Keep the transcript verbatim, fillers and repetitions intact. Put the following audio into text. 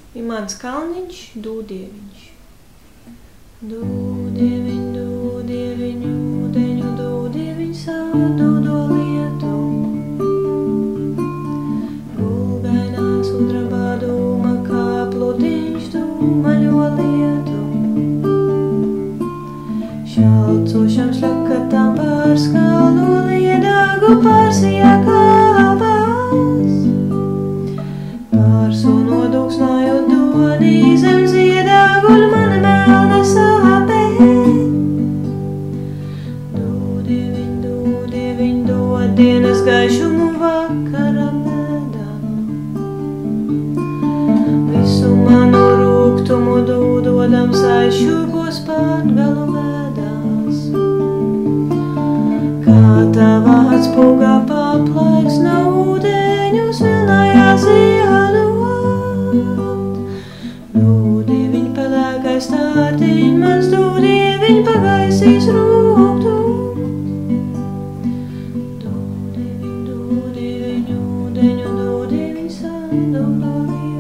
I mans kalniņš, dūdieviņš. Dūdieviņ, dūdieviņ, ūdeņu, dūdieviņ, sādūdo lietu. Gulgainā sudrabā dūma, kā plutiņš dūmaļo lietu. Šalcošam šļakatām pārskalo liedagu pārsijā kāpās. Pārsunu dūksnājot dodī zem ziedaguļ mana melna sāpē. Dūdieviņ, dūdieviņ, dod dienas gaišumu vakara medam. Visu manu rūgtumu dūdodams aizšurkos pārgalu vedās. Kā tavā atspūgā paplaiks nav ūdeņus vilnājās iedot. Dūdieviņ pelēkais tārtiņ, mans dūdieviņ pagaisīs rūgtu. Dūdieviņ, dūdieviņ, ūdeņu, dūdieviņ sādūdo lietu.